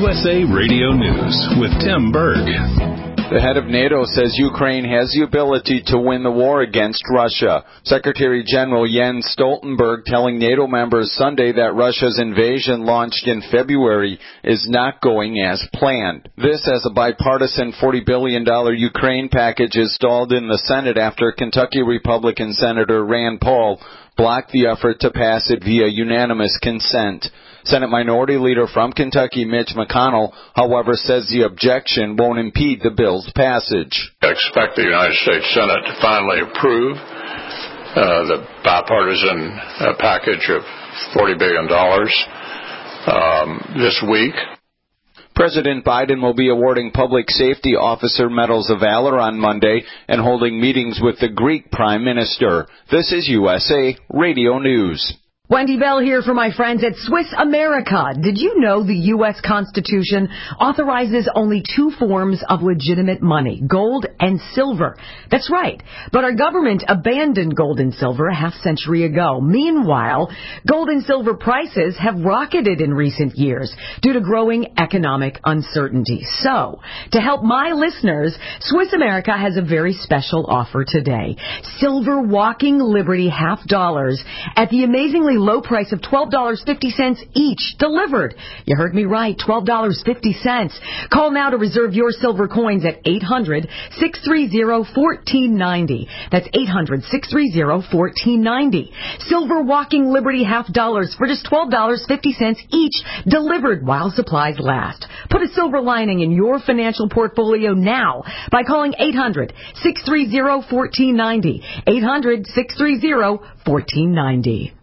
USA Radio News with Tim Berg. The head of NATO says Ukraine has the ability to win the war against Russia. Secretary General Jens Stoltenberg telling NATO members Sunday that Russia's invasion launched in February is not going as planned. This as a bipartisan $40 billion Ukraine package is stalled in the Senate after Kentucky Republican Senator Rand Paul blocked the effort to pass it via unanimous consent. Senate Minority Leader from Kentucky, Mitch McConnell, however, says the objection won't impede the bill's passage. I expect the United States Senate to finally approve the bipartisan package of $40 billion this week. President Biden will be awarding Public Safety Officer Medals of Valor on Monday and holding meetings with the Greek Prime Minister. This is USA Radio News. Wendy Bell here for my friends at Swiss America. Did you know the U.S. Constitution authorizes only two forms of legitimate money, gold and silver? That's right. But our government abandoned gold and silver a half-century ago. Meanwhile, gold and silver prices have rocketed in recent years due to growing economic uncertainty. So, to help my listeners, Swiss America has a very special offer today. Silver Walking Liberty $half at the amazingly low price of $12.50 each, delivered. You heard me right, $12.50. Call now to reserve your silver coins at 800-630-1490. That's 800-630-1490. Silver Walking Liberty $half for just $12.50 each, delivered while supplies last. Put a silver lining in your financial portfolio now by calling 800-630-1490. 800-630-1490.